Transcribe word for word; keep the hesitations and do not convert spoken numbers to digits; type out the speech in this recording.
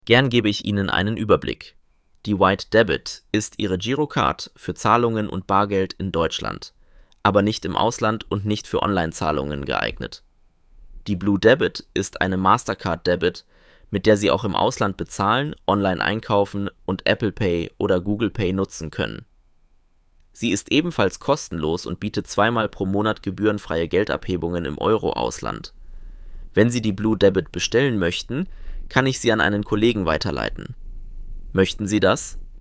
Gern gebe ich Ihnen einen Überblick. Die White Debit ist Ihre Girocard für Zahlungen und Bargeld in Deutschland, aber nicht im Ausland und nicht für Online-Zahlungen geeignet. Die Blue Debit ist eine Mastercard Debit, mit der Sie auch im Ausland bezahlen, online einkaufen und Apple Pay oder Google Pay nutzen können. Sie ist ebenfalls kostenlos und bietet zweimal pro Monat gebührenfreie Geldabhebungen im Euro-Ausland. Wenn Sie die Blue Debit bestellen möchten, kann ich Sie an einen Kollegen weiterleiten. Möchten Sie das?